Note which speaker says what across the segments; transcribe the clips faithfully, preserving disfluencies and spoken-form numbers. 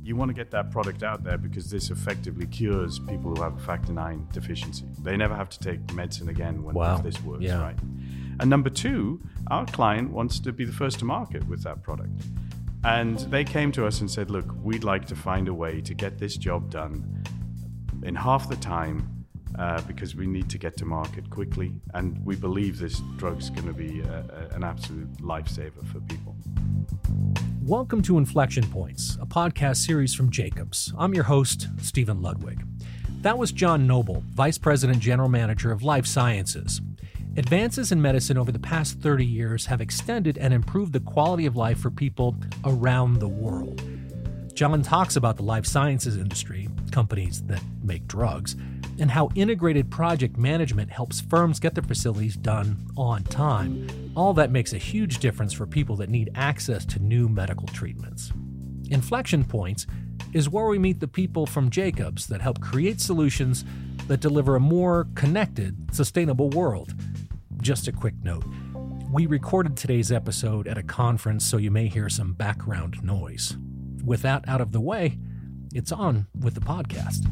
Speaker 1: you want to get that product out there because this effectively cures people who have a factor nine deficiency. They never have to take medicine again when
Speaker 2: wow.
Speaker 1: this works,
Speaker 2: yeah.
Speaker 1: right? And number two, our client wants to be the first to market with that product. And they came to us and said, look, we'd like to find a way to get this job done in half the time uh, because we need to get to market quickly. And we believe this drug's going to be a, a, an absolute lifesaver for people.
Speaker 2: Welcome to Inflection Points, a podcast series from Jacobs. I'm your host, Stephen Ludwig. That was John Noble, Vice President General Manager of Life Sciences. Advances in medicine over the past thirty years have extended and improved the quality of life for people around the world. John talks about the life sciences industry, companies that make drugs, and how integrated project management helps firms get their facilities done on time. All that makes a huge difference for people that need access to new medical treatments. Inflection Points is where we meet the people from Jacobs that help create solutions that deliver a more connected, sustainable world. Just a quick note. We recorded today's episode at a conference, so you may hear some background noise. With that out of the way, it's on with the podcast.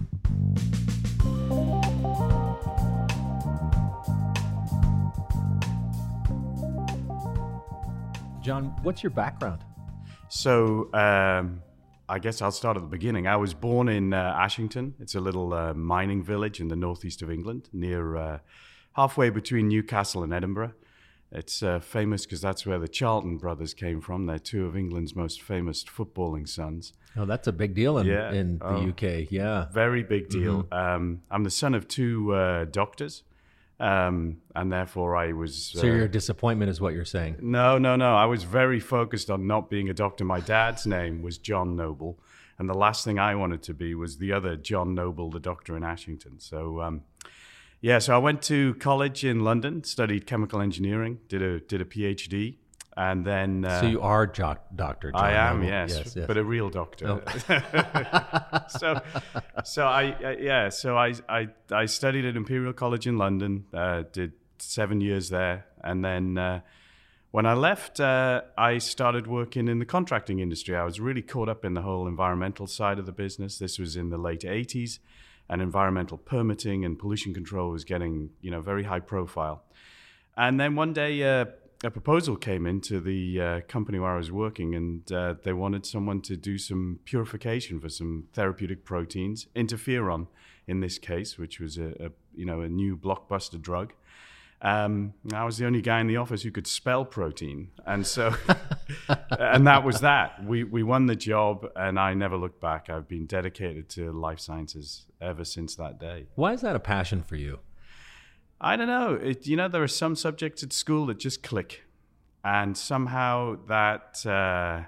Speaker 2: John, what's your background?
Speaker 1: So, um, I guess I'll start at the beginning. I was born in uh, Ashington. It's a little uh, mining village in the northeast of England, near uh, halfway between Newcastle and Edinburgh. It's uh, famous because that's where the Charlton brothers came from. They're two of England's most famous footballing sons.
Speaker 2: Oh, that's a big deal in,
Speaker 1: yeah.
Speaker 2: in the
Speaker 1: oh,
Speaker 2: U K, yeah.
Speaker 1: Very big deal.
Speaker 2: Mm-hmm.
Speaker 1: Um, I'm the son of two uh, doctors, um, and therefore I was... Uh,
Speaker 2: so your disappointment is what you're saying?
Speaker 1: No, no, no. I was very focused on not being a doctor. My dad's name was John Noble, and the last thing I wanted to be was the other John Noble, the doctor in Ashington. So... Um, Yeah, so I went to college in London, studied chemical engineering, did a did a PhD, and then... Uh,
Speaker 2: so you are jo- Doctor John
Speaker 1: I am,
Speaker 2: Noble.
Speaker 1: yes,
Speaker 2: yes, yes,
Speaker 1: but a real doctor.
Speaker 2: Oh.
Speaker 1: so, so I uh, yeah, so I, I I studied at Imperial College in London, uh, did seven years there, and then uh, when I left, uh, I started working in the contracting industry. I was really caught up in the whole environmental side of the business. This was in the late eighties. And environmental permitting and pollution control was getting, you know, very high profile. And then one day uh, a proposal came into the uh, company where I was working, and uh, they wanted someone to do some purification for some therapeutic proteins, interferon in this case, which was a, a you know a new blockbuster drug. Um, I was the only guy in the office who could spell protein, and so, and that was that. We we won the job, and I never looked back. I've been dedicated to life sciences ever since that day.
Speaker 2: Why is that a passion for you?
Speaker 1: I don't know. It, you know, there are some subjects at school that just click, and somehow that uh,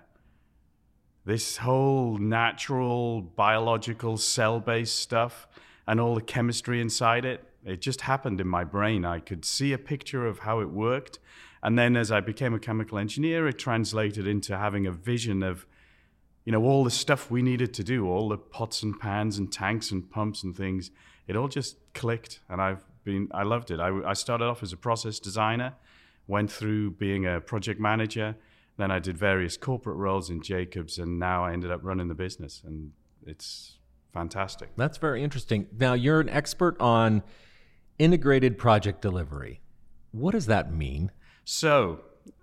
Speaker 1: this whole natural, biological, cell-based stuff and all the chemistry inside it. It just happened in my brain. I could see a picture of how it worked. And then as I became a chemical engineer, it translated into having a vision of, you know, all the stuff we needed to do, all the pots and pans and tanks and pumps and things. It all just clicked. And I've been, I loved it. I, I started off as a process designer, went through being a project manager. Then I did various corporate roles in Jacobs, and now I ended up running the business. And it's fantastic.
Speaker 2: That's very interesting. Now, you're an expert on integrated project delivery. What does that mean?
Speaker 1: So,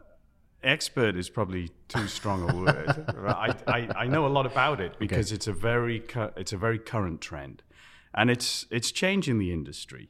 Speaker 1: expert is probably too strong a word. I, I, I know a lot about it because okay. it's a very cu- it's a very current trend, and it's it's changing the industry.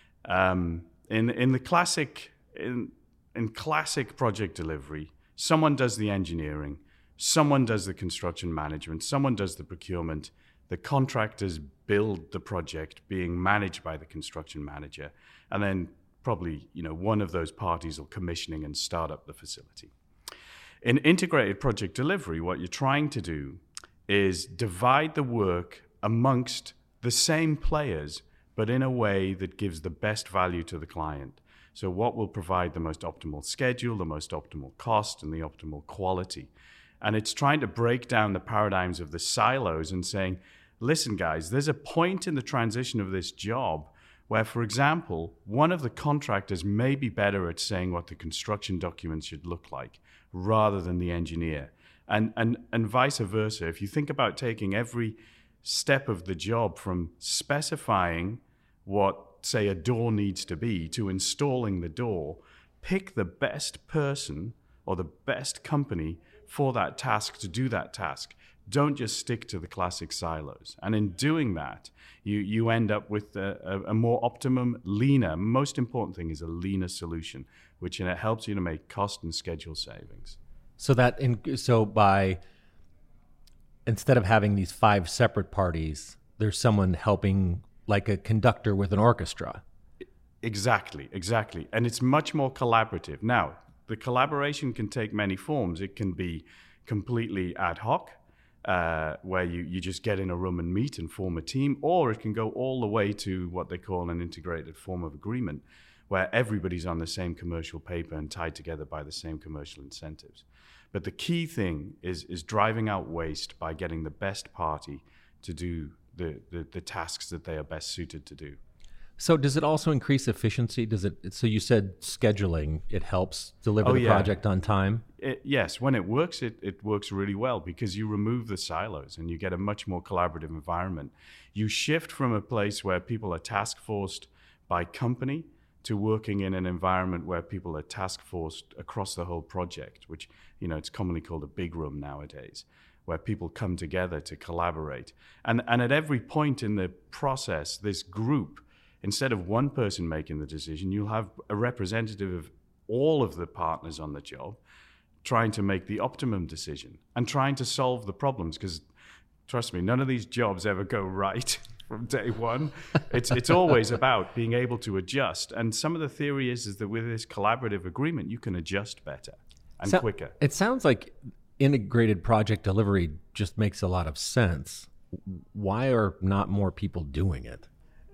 Speaker 1: Um, in in the classic in in classic project delivery, someone does the engineering, someone does the construction management, someone does the procurement. The contractors build the project being managed by the construction manager, and then probably, you know, one of those parties will commissioning and start up the facility. In integrated project delivery, what you're trying to do is divide the work amongst the same players, but in a way that gives the best value to the client. So what will provide the most optimal schedule, the most optimal cost, and the optimal quality? And it's trying to break down the paradigms of the silos and saying, listen, guys, there's a point in the transition of this job where, for example, one of the contractors may be better at saying what the construction documents should look like rather than the engineer. And, and, and vice versa. If you think about taking every step of the job from specifying what, say, a door needs to be to installing the door, pick the best person or the best company for that task to do that task. Don't just stick to the classic silos. And in doing that, you, you end up with a, a, a more optimum, leaner, most important thing is a leaner solution, which it helps you to make cost and schedule savings.
Speaker 2: So that in, so by instead of having these five separate parties, there's someone helping, like a conductor with an orchestra.
Speaker 1: Exactly, exactly. And it's much more collaborative. Now, the collaboration can take many forms. It can be completely ad hoc, uh, where you, you just get in a room and meet and form a team, or it can go all the way to what they call an integrated form of agreement, where everybody's on the same commercial paper and tied together by the same commercial incentives. But the key thing is is driving out waste by getting the best party to do the, the, the tasks that they are best suited to do.
Speaker 2: So does it also increase efficiency? Does it? So you said scheduling, it helps deliver
Speaker 1: Oh,
Speaker 2: the
Speaker 1: yeah.
Speaker 2: project on time?
Speaker 1: It, yes, when it works, it, it works really well because you remove the silos and you get a much more collaborative environment. You shift from a place where people are task forced by company to working in an environment where people are task forced across the whole project, which, you know, it's commonly called a big room nowadays, where people come together to collaborate. And, and at every point in the process, this group, instead of one person making the decision, you'll have a representative of all of the partners on the job trying to make the optimum decision and trying to solve the problems. Because trust me, none of these jobs ever go right from day one. It's it's always about being able to adjust. And some of the theory is, is that with this collaborative agreement, you can adjust better and
Speaker 2: So-
Speaker 1: quicker.
Speaker 2: It sounds like integrated project delivery just makes a lot of sense. Why are not more people doing it?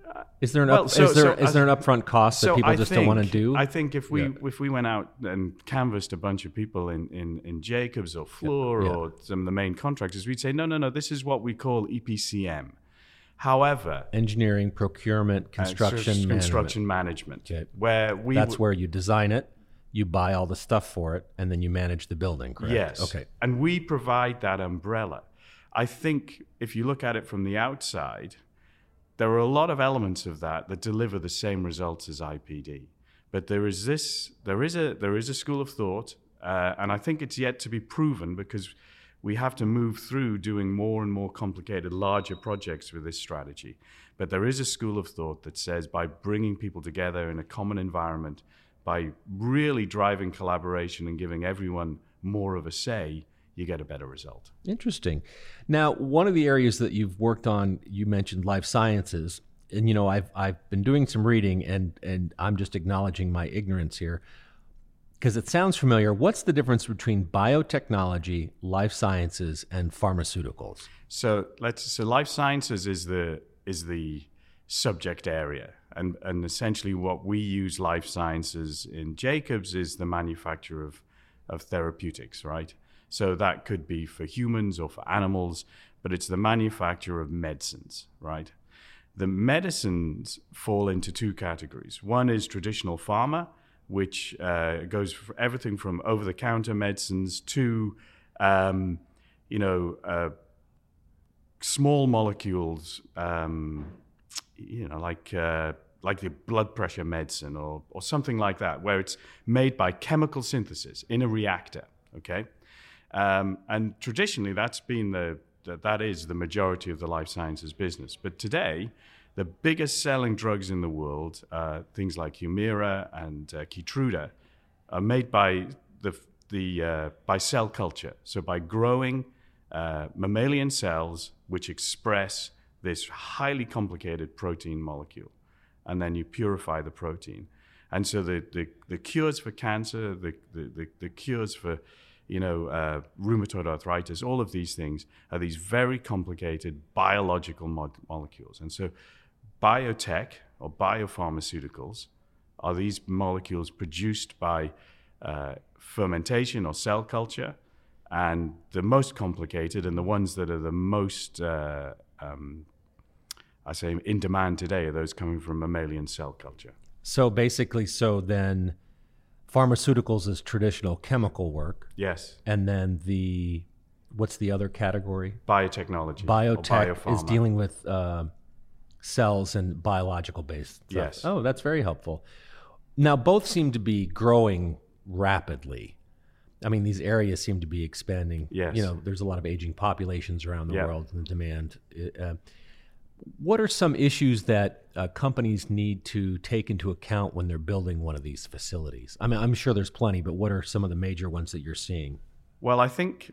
Speaker 2: Is there an
Speaker 1: Well,
Speaker 2: up,
Speaker 1: so-
Speaker 2: is there
Speaker 1: so
Speaker 2: is
Speaker 1: I-
Speaker 2: there an upfront cost that
Speaker 1: So
Speaker 2: people
Speaker 1: I
Speaker 2: just
Speaker 1: think,
Speaker 2: don't want to do?
Speaker 1: I think if we
Speaker 2: Yeah.
Speaker 1: if we went out and canvassed a bunch of people in, in, in Jacobs or Fluor
Speaker 2: Yeah.
Speaker 1: or some of the main contractors, we'd say, no, no, no, this is what we call E P C M. However,
Speaker 2: Engineering, procurement, construction,
Speaker 1: uh,
Speaker 2: management.
Speaker 1: construction management,
Speaker 2: Okay.
Speaker 1: where we
Speaker 2: That's
Speaker 1: w-
Speaker 2: where you design it, you buy all the stuff for it, and then you manage the building, correct?
Speaker 1: Yes.
Speaker 2: Okay.
Speaker 1: And we provide that umbrella. I think if you look at it from the outside, there are a lot of elements of that that deliver the same results as I P D. But there is this, there is a, there is a school of thought, uh, and I think it's yet to be proven because we have to move through doing more and more complicated, larger projects with this strategy. But there is a school of thought that says by bringing people together in a common environment, by really driving collaboration and giving everyone more of a say, you get a better result.
Speaker 2: Interesting. Now, one of the areas that you've worked on, you mentioned life sciences, and you know, I've I've been doing some reading, and and I'm just acknowledging my ignorance here because it sounds familiar. What's the difference between biotechnology, life sciences, and pharmaceuticals?
Speaker 1: So let's so life sciences is the is the subject area, and and essentially what we use life sciences in Jacobs is the manufacture of of therapeutics, right? So that could be for humans or for animals, but it's the manufacture of medicines, right? The medicines fall into two categories. One is traditional pharma, which uh, goes for everything from over-the-counter medicines to, um, you know, uh, small molecules, um, you know, like uh, like the blood pressure medicine or or something like that, where it's made by chemical synthesis in a reactor. Okay. Um, and traditionally, that's been the, the that is the majority of the life sciences business. But today, the biggest selling drugs in the world, uh, things like Humira and uh, Keytruda, are made by the the uh, by cell culture. So by growing uh, mammalian cells which express this highly complicated protein molecule, and then you purify the protein. And so the the, the cures for cancer, the the, the, the cures for you know, uh, rheumatoid arthritis, all of these things are these very complicated biological mod- molecules. And so biotech or biopharmaceuticals are these molecules produced by uh, fermentation or cell culture. And the most complicated and the ones that are the most, uh, um, I say, in demand today are those coming from mammalian cell culture.
Speaker 2: So basically, so then pharmaceuticals is traditional chemical work.
Speaker 1: Yes.
Speaker 2: And then the what's the other category?
Speaker 1: Biotechnology.
Speaker 2: Biotech is dealing with uh, cells and biological based stuff.
Speaker 1: Yes.
Speaker 2: Oh, that's very helpful. Now, both seem to be growing rapidly. I mean, these areas seem to be expanding.
Speaker 1: Yes.
Speaker 2: You know, there's a lot of aging populations around the
Speaker 1: Yep.
Speaker 2: world and the demand. Uh, what are some issues that uh, companies need to take into account when they're building one of these facilities? I mean, I'm sure there's plenty, but what are some of the major ones that you're seeing?
Speaker 1: Well, I think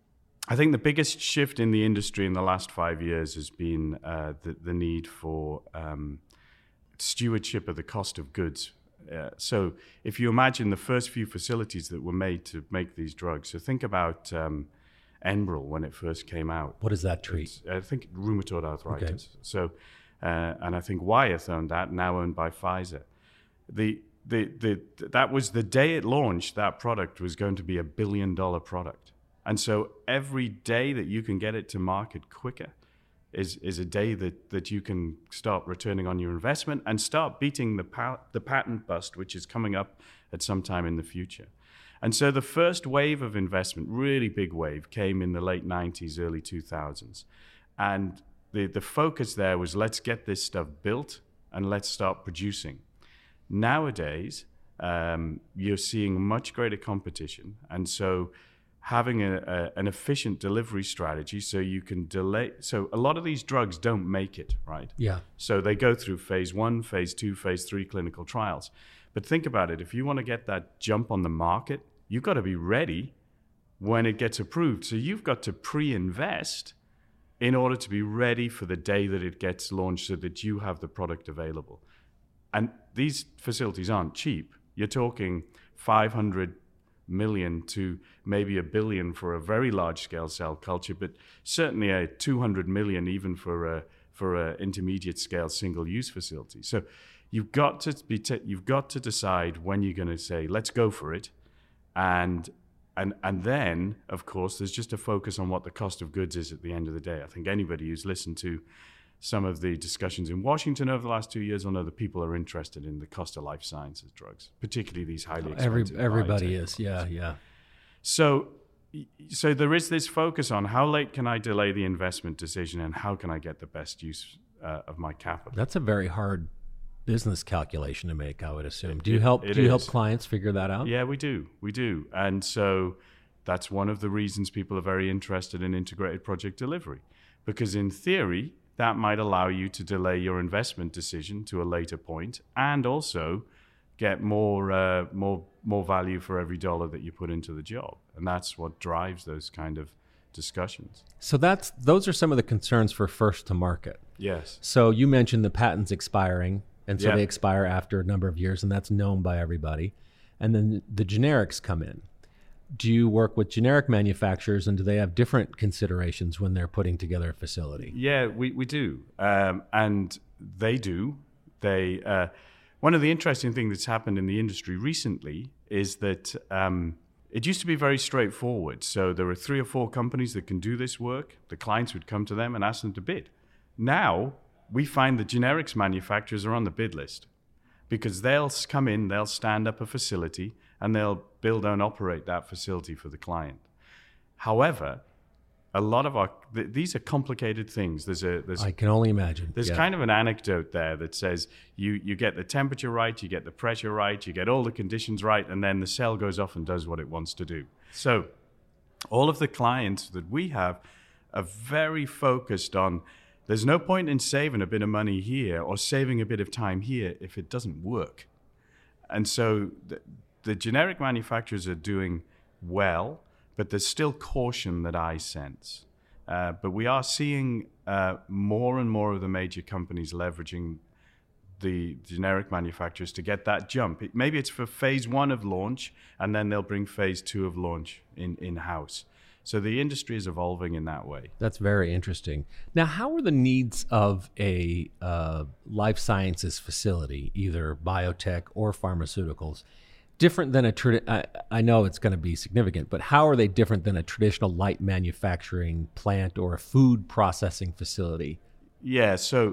Speaker 1: I think the biggest shift in the industry in the last five years has been uh, the, the need for um, stewardship of the cost of goods. Uh, so if you imagine the first few facilities that were made to make these drugs, so think about um, Enbrel when it first came out.
Speaker 2: What does that treat?
Speaker 1: It's, I think rheumatoid arthritis.
Speaker 2: Okay.
Speaker 1: So, uh, and I think Wyeth owned that, now owned by Pfizer. The, the, the, that was the day it launched, that product was going to be a billion dollar product. And so every day that you can get it to market quicker is, is a day that, that you can start returning on your investment and start beating the, pa- the patent bust, which is coming up at some time in the future. And so the first wave of investment, really big wave, came in the late nineties, early two thousands. And the, the focus there was, let's get this stuff built and let's start producing. Nowadays, um, you're seeing much greater competition. And so having a, a, an efficient delivery strategy so you can delay. So a lot of these drugs don't make it, right?
Speaker 2: Yeah.
Speaker 1: So they go through phase one, phase two, phase three clinical trials. But think about it. If you want to get that jump on the market, you've got to be ready when it gets approved. So you've got to pre-invest in order to be ready for the day that it gets launched so that you have the product available. And these facilities aren't cheap. You're talking five hundred million to maybe a billion for a very large scale cell culture, but certainly a two hundred million even for a for a intermediate scale single use facility. So you've got to be t- you've got to decide when you're going to say let's go for it, and and and then of course there's just a focus on what the cost of goods is at the end of the day. I think anybody who's listened to some of the discussions in Washington over the last two years will know that people are interested in the cost of life sciences drugs, particularly these highly expensive.
Speaker 2: Every, everybody
Speaker 1: biotech
Speaker 2: is, yeah, yeah.
Speaker 1: So, so there is this focus on how late can I delay the investment decision and how can I get the best use uh, of my capital.
Speaker 2: That's a very hard business calculation to make, I would assume. Do you
Speaker 1: It-
Speaker 2: help?
Speaker 1: it
Speaker 2: Do you help
Speaker 1: is.
Speaker 2: clients figure that out?
Speaker 1: Yeah, we do. We do. And so that's one of the reasons people are very interested in integrated project delivery. Because in theory, that might allow you to delay your investment decision to a later point and also get more uh, more more value for every dollar that you put into the job. And that's what drives those kind of discussions.
Speaker 2: So that's those are some of the concerns for first to market.
Speaker 1: Yes.
Speaker 2: So you mentioned the patents expiring, and so
Speaker 1: Yeah.
Speaker 2: they expire after a number of years, and that's known by everybody. And then the generics come in. Do you work with generic manufacturers, and do they have different considerations when they're putting together a facility?
Speaker 1: Yeah, we, we do. Um, and they do. They uh, one of the interesting things that's happened in the industry recently is that um, it used to be very straightforward. So there were three or four companies that can do this work. The clients would come to them and ask them to bid. Now we find the generics manufacturers are on the bid list because they'll come in, they'll stand up a facility, and they'll build and operate that facility for the client. However, a lot of our th- these are complicated things. There's a there's
Speaker 2: I can only imagine.
Speaker 1: there's
Speaker 2: Yeah.
Speaker 1: kind of an anecdote there that says you you get the temperature right, you get the pressure right, you get all the conditions right, and then the cell goes off and does what it wants to do. So all of the clients that we have are very focused on there's no point in saving a bit of money here or saving a bit of time here if it doesn't work. And so the, the generic manufacturers are doing well, but there's still caution that I sense. Uh, but we are seeing uh, more and more of the major companies leveraging the generic manufacturers to get that jump. It, maybe it's for phase one of launch, and then they'll bring phase two of launch in, in-house. So the industry is evolving in that way.
Speaker 2: That's very interesting. Now, how are the needs of a uh, life sciences facility, either biotech or pharmaceuticals, different than a tradi- I, I know it's going to be significant, but how are they different than a traditional light manufacturing plant or a food processing facility?
Speaker 1: Yeah, so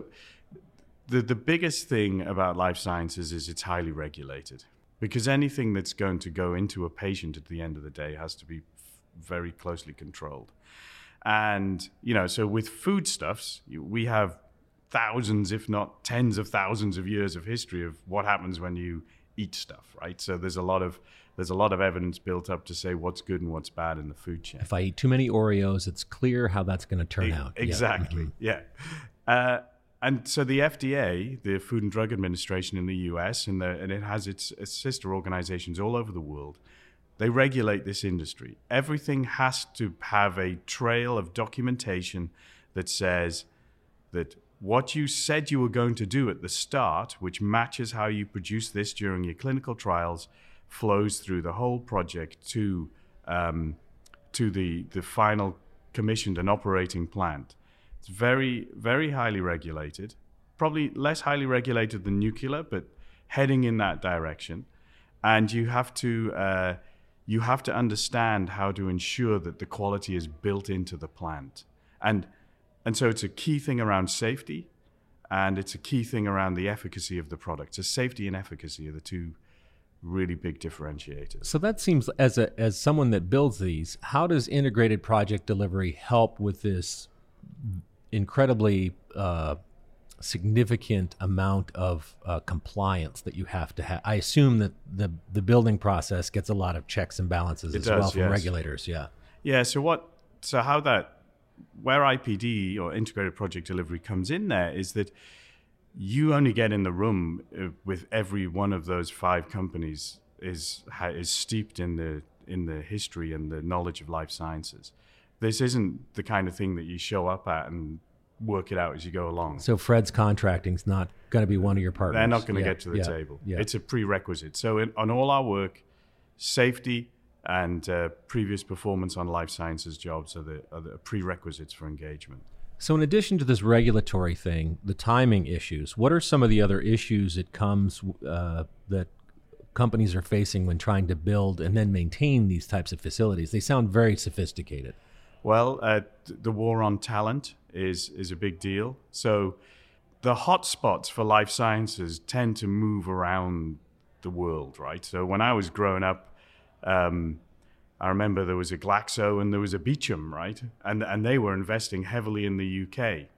Speaker 1: the the biggest thing about life sciences is it's highly regulated because anything that's going to go into a patient at the end of the day has to be f- very closely controlled. And, you know, so with foodstuffs, you- we have thousands, if not tens of thousands of years of history of what happens when you eat stuff, right? So there's a lot of there's a lot of evidence built up to say what's good and what's bad in the food chain.
Speaker 2: If I eat too many Oreos, it's clear how that's going to turn
Speaker 1: E-
Speaker 2: out.
Speaker 1: Exactly,
Speaker 2: Yeah.
Speaker 1: yeah. Uh, and so the F D A, the Food and Drug Administration in the U S, and, the, and it has its, its sister organizations all over the world, they regulate this industry. Everything has to have a trail of documentation that says that what you said you were going to do at the start, which matches how you produce this during your clinical trials, flows through the whole project to um, to the, the final commissioned and operating plant. It's very, very highly regulated, probably less highly regulated than nuclear, but heading in that direction. And you have to uh, you have to understand how to ensure that the quality is built into the plant. And and so it's a key thing around safety, and it's a key thing around the efficacy of the product. So safety and efficacy are the two really big differentiators.
Speaker 2: So that seems, as a as someone that builds these, how does integrated project delivery help with this incredibly uh, significant amount of uh, compliance that you have to have? I assume that the the building process gets a lot of checks and balances
Speaker 1: It
Speaker 2: as
Speaker 1: does,
Speaker 2: well from
Speaker 1: yes.
Speaker 2: regulators. Yeah.
Speaker 1: Yeah. So what? So how that, where I P D or integrated project delivery comes in there is that you only get in the room uh, with every one of those five companies is ha- is steeped in the in the history and the knowledge of life sciences. This isn't the kind of thing that you show up at and work it out as you go along.
Speaker 2: So Fred's Contracting's not going to be one of your partners.
Speaker 1: They're not going to
Speaker 2: Yeah,
Speaker 1: get to the
Speaker 2: yeah,
Speaker 1: table.
Speaker 2: Yeah.
Speaker 1: It's a prerequisite. So in, on all our work, safety and uh, previous performance on life sciences jobs are the, are the prerequisites for engagement.
Speaker 2: So in addition to this regulatory thing, the timing issues, what are some of the other issues that comes uh, that companies are facing when trying to build and then maintain these types of facilities? They sound very sophisticated.
Speaker 1: Well, uh, th- the war on talent is is a big deal. So the hotspots for life sciences tend to move around the world, right? So when I was growing up, um, I remember there was a Glaxo and there was a Beecham, right? And and they were investing heavily in the U K.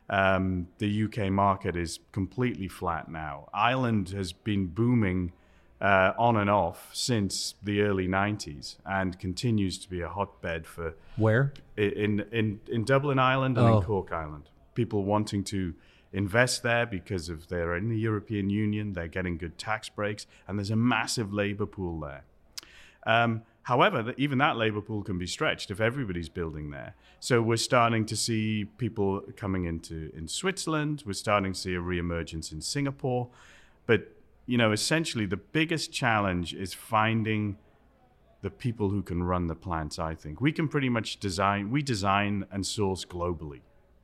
Speaker 1: Um, the U K market is completely flat now. Ireland has been booming uh, on and off since the early nineties and continues to be a hotbed for
Speaker 2: Where?
Speaker 1: in in in Dublin, Ireland, and
Speaker 2: Oh.
Speaker 1: in Cork, Ireland. People wanting to invest there because of they're in the European Union, they're getting good tax breaks, and there's a massive labor pool there. Um, however, the, even that labor pool can be stretched if everybody's building there. So we're starting to see people coming into in Switzerland. We're starting to see a reemergence in Singapore. But, you know, essentially the biggest challenge is finding the people who can run the plants, I think. We can pretty much design, we design and source globally.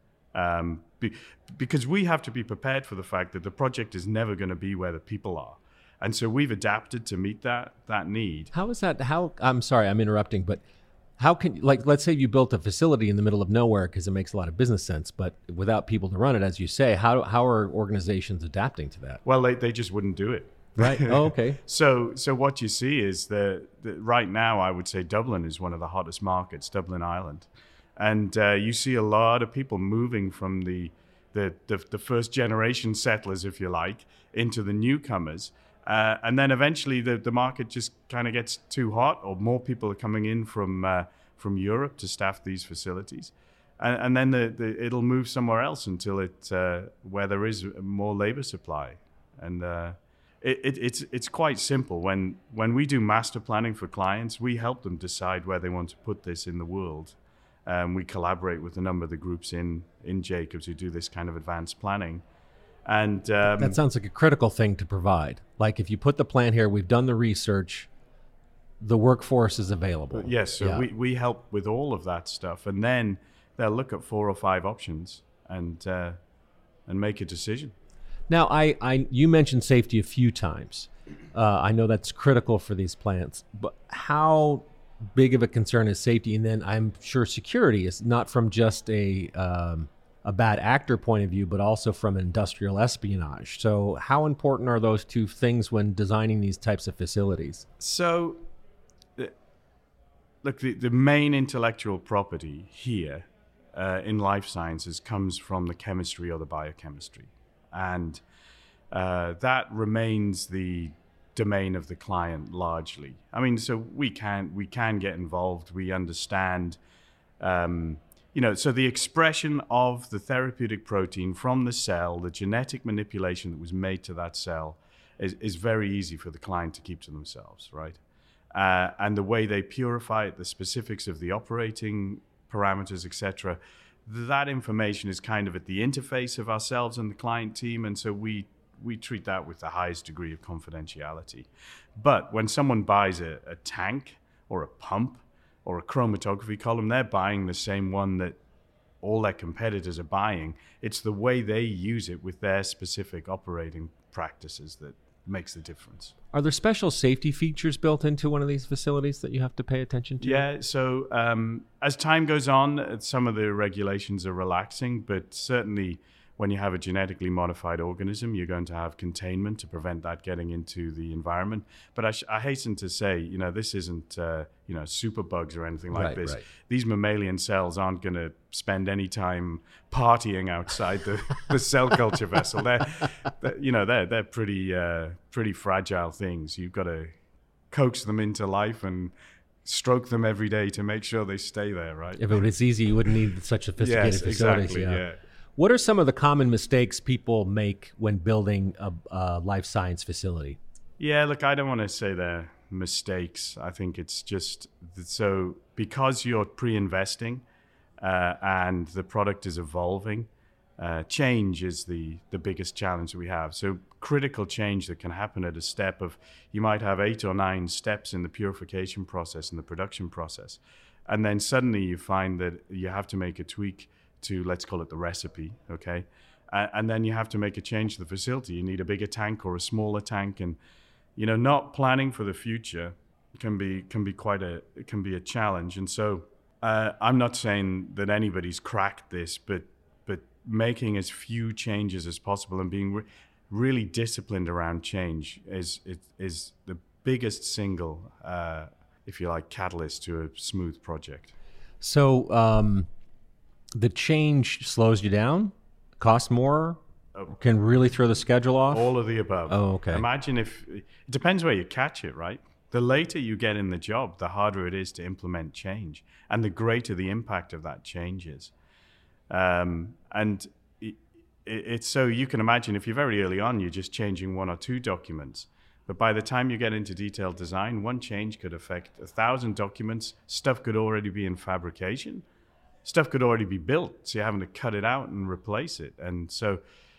Speaker 1: Um, be, because we have to be prepared for the fact that the project is never going to be where the people are. And so we've adapted to meet that that need.
Speaker 2: How is that? How? I'm sorry, I'm interrupting, but how can, like, let's say you built a facility in the middle of nowhere because it makes a lot of business sense, but without people to run it, as you say, how how are organizations adapting to that?
Speaker 1: Well, they, they just wouldn't do it.
Speaker 2: Right. Oh, okay.
Speaker 1: So so what you see is that, that right now, I would say Dublin is one of the hottest markets, Dublin, Ireland. And uh, you see a lot of people moving from the, the, the, the first generation settlers, if you like, into the newcomers. Uh, and then eventually the, the market just kind of gets too hot, or more people are coming in from uh, from Europe to staff these facilities. And, and then the, the, it'll move somewhere else until it uh, where there is more labor supply. And uh, it, it, it's it's quite simple. When when we do master planning for clients, we help them decide where they want to put this in the world. Um, we collaborate with a number of the groups in, in Jacobs who do this kind of advanced planning. And um,
Speaker 2: That sounds like a critical thing to provide. Like, if you put the plan here, we've done the research, the workforce is available.
Speaker 1: yes, so
Speaker 2: Yeah.
Speaker 1: we, we help with all of that stuff. And then they'll look at four or five options and uh, and make a decision.
Speaker 2: Now, I, I you mentioned safety a few times. Uh, I know that's critical for these plants, but how big of a concern is safety? And then I'm sure security is not from just a um, a bad actor point of view, but also from industrial espionage. So how important are those two things when designing these types of facilities?
Speaker 1: So, the, look, the, the main intellectual property here uh, in life sciences comes from the chemistry or the biochemistry. And uh, that remains the domain of the client largely. I mean, so we can we can get involved. We understand, um, you know, so the expression of the therapeutic protein from the cell, the genetic manipulation that was made to that cell, is, is very easy for the client to keep to themselves, right? Uh, and the way they purify it, the specifics of the operating parameters, et cetera, that information is kind of at the interface of ourselves and the client team, and so we we treat that with the highest degree of confidentiality. But when someone buys a, a tank or a pump or a chromatography column, they're buying the same one that all their competitors are buying. It's the way they use it with their specific operating practices that makes the difference.
Speaker 2: Are there special safety features built into one of these facilities that you have to pay attention to?
Speaker 1: Yeah, so um, as time goes on, some of the regulations are relaxing, but certainly when you have a genetically modified organism, you're going to have containment to prevent that getting into the environment. But I, sh- I hasten to say, you know, this isn't, uh, you know, superbugs or anything like
Speaker 2: right,
Speaker 1: this.
Speaker 2: Right.
Speaker 1: These mammalian cells aren't going to spend any time partying outside the, the cell culture vessel. They're, they're, you know, they're they're pretty uh, pretty fragile things. You've got to coax them into life and stroke them every day to make sure they stay there, right?
Speaker 2: If it was easy, you wouldn't need such sophisticated
Speaker 1: yes,
Speaker 2: facilities.
Speaker 1: Exactly,
Speaker 2: yeah.
Speaker 1: yeah.
Speaker 2: What are some of the common mistakes people make when building a, a life science facility?
Speaker 1: Yeah, look, I don't want to say they're mistakes. I think it's just so because you're pre-investing uh, and the product is evolving, uh, change is the, the biggest challenge that we have. So critical change that can happen at a step of, you might have eight or nine steps in the purification process and the production process. And then suddenly you find that you have to make a tweak to, let's call it the recipe, okay? Uh, and then you have to make a change to the facility. You need a bigger tank or a smaller tank, and you know, not planning for the future can be can be quite a it can be a challenge. And so uh, I'm not saying that anybody's cracked this, but but making as few changes as possible and being re- really disciplined around change is is, is the biggest single, uh, if you like, catalyst to a smooth project. So. Um The change slows you down, costs more, oh. can really throw the schedule off?
Speaker 2: All of the above.
Speaker 1: Oh, okay. Imagine if, it depends where you catch it, right? The later you get in the job, the harder it is to implement change, and the greater the impact of that change is. Um, and it, it, it's so you can imagine if you're very early on, you're just changing one or two documents. But by the time you get into detailed design, one change could affect a thousand documents. Stuff could already be in fabrication. Stuff could already be built, so you're having to cut it out and replace it. And so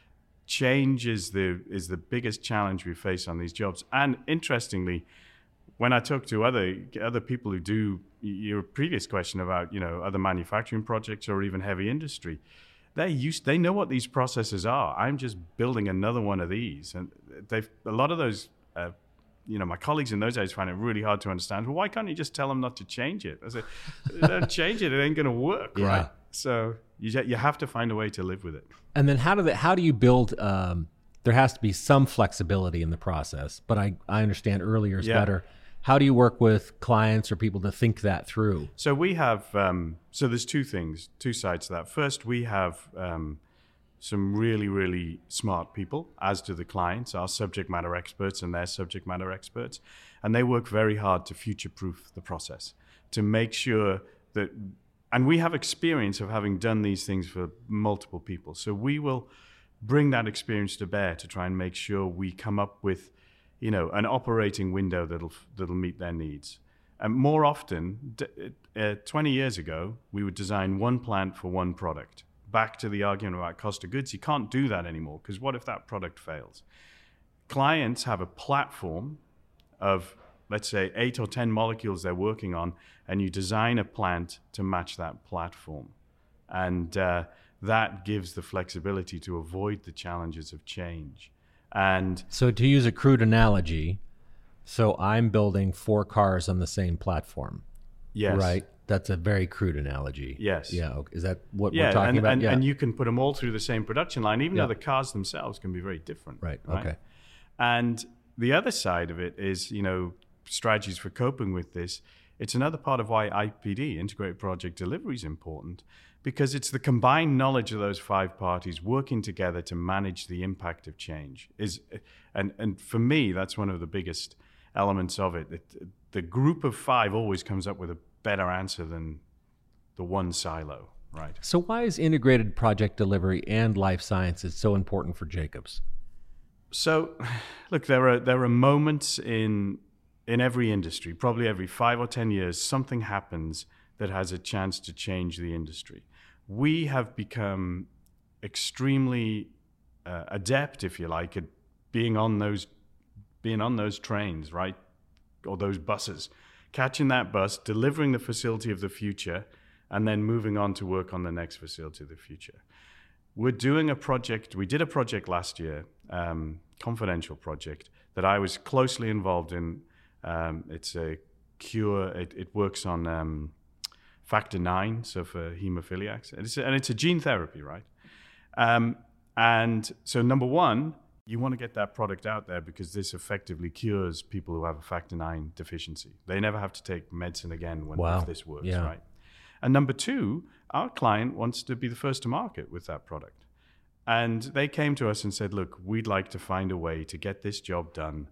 Speaker 1: change is the is the biggest challenge we face on these jobs. And interestingly, when I talk to other other people who do your previous question about, you know, other manufacturing projects or even heavy industry, they used they know what these processes are. I'm just building another one of these. And they've a lot of those uh, you know, my colleagues in those days find it really hard to understand. Well, why can't you just tell them not to change it? I say, don't change it; it ain't going to work, yeah. right? So you you have to find a way to live with it.
Speaker 2: And then how do they, how do you build? Um, there has to be some flexibility in the process, but I I understand earlier is yeah. better. How do you work with clients or people to think that through?
Speaker 1: So we have um, so there's two things, two sides to that. First, we have. Um, some really, really smart people, as do the clients, our subject matter experts and their subject matter experts. And they work very hard to future-proof the process, to make sure that, and we have experience of having done these things for multiple people. So we will bring that experience to bear to try and make sure we come up with, you know, an operating window that'll that'll meet their needs. And more often, uh, twenty years ago, we would design one plant for one product. Back to the argument about cost of goods, you can't do that anymore, because what if that product fails? Clients have a platform of, let's say, eight or ten molecules they're working on, and you design a plant to match that platform. And uh, that gives the flexibility to avoid the challenges of change. And
Speaker 2: so to use a crude analogy, so I'm building four cars on the same platform.
Speaker 1: Yes.
Speaker 2: Right? That's a very crude analogy.
Speaker 1: Yes.
Speaker 2: Yeah. Okay. Is that what
Speaker 1: yeah,
Speaker 2: we're talking
Speaker 1: and,
Speaker 2: about?
Speaker 1: And,
Speaker 2: yeah.
Speaker 1: and you can put them all through the same production line, even
Speaker 2: yeah.
Speaker 1: though the cars themselves can be very different.
Speaker 2: Right.
Speaker 1: right.
Speaker 2: Okay.
Speaker 1: And the other side of it is, you know, strategies for coping with this. It's another part of why I P D, Integrated Project Delivery, is important, because it's the combined knowledge of those five parties working together to manage the impact of change. Is and and for me, that's one of the biggest elements of it. it. The group of five always comes up with a better answer than the one silo, right?
Speaker 2: So why is integrated project delivery and life sciences so important for Jacobs?
Speaker 1: So, look, there are there are moments in in every industry, probably every five or ten years, something happens that has a chance to change the industry. We have become extremely uh, adept, if you like, at being on those being on those trains, right, or those buses, catching that bus, delivering the facility of the future, and then moving on to work on the next facility of the future. We're doing a project, we did a project last year, um, confidential project, that I was closely involved in. Um, it's a cure, it, it works on um, factor nine, so for hemophiliacs. And it's a, and it's a gene therapy, right? Um, and so number one, you want to get that product out there because this effectively cures people who have a factor nine deficiency. They never have to take medicine again when
Speaker 2: wow.
Speaker 1: if this works,
Speaker 2: yeah.
Speaker 1: right? And number two, our client wants to be the first to market with that product. And they came to us and said, look, we'd like to find a way to get this job done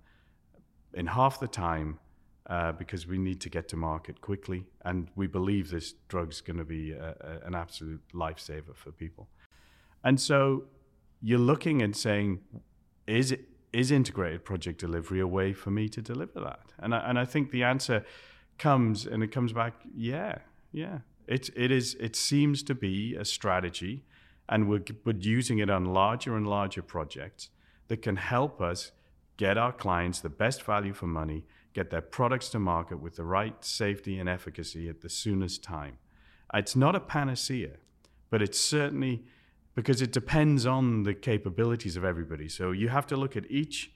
Speaker 1: in half the time uh, because we need to get to market quickly. And we believe this drug's going to be a, a, an absolute lifesaver for people. And so you're looking and saying, is it, is integrated project delivery a way for me to deliver that? And I, and I think the answer comes, and it comes back, yeah, yeah. It, it is. It seems to be a strategy, and we're, we're using it on larger and larger projects that can help us get our clients the best value for money, get their products to market with the right safety and efficacy at the soonest time. It's not a panacea, but it's certainly, because it depends on the capabilities of everybody. So you have to look at each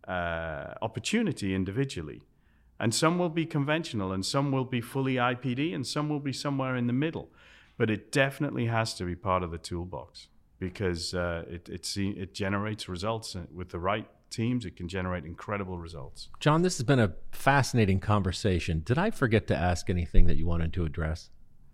Speaker 1: uh, opportunity individually. And some will be conventional, and some will be fully I P D, and some will be somewhere in the middle. But it definitely has to be part of the toolbox because uh, it, it, it generates results with the right teams. It can generate incredible results.
Speaker 2: John, this has been a fascinating conversation. Did I forget to ask anything that you wanted to address?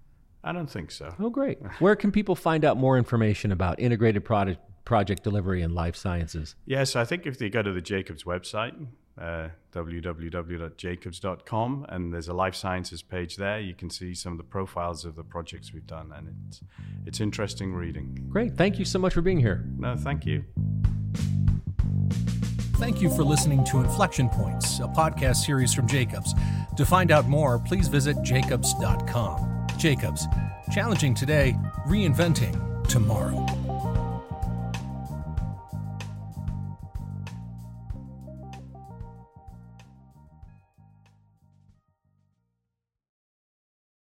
Speaker 1: I don't think so.
Speaker 2: Oh, great. Where can people find out more information about integrated product, project delivery and life sciences?
Speaker 1: Yes, I think if they go to the Jacobs website, uh, w w w dot jacobs dot com, and there's a life sciences page there, you can see some of the profiles of the projects we've done, and it's, it's interesting reading.
Speaker 2: Great. Thank you so much for being here.
Speaker 1: No, thank you.
Speaker 2: Thank you for listening to Inflection Points, a podcast series from Jacobs. To find out more, please visit jacobs dot com. Jacobs, challenging today, reinventing tomorrow.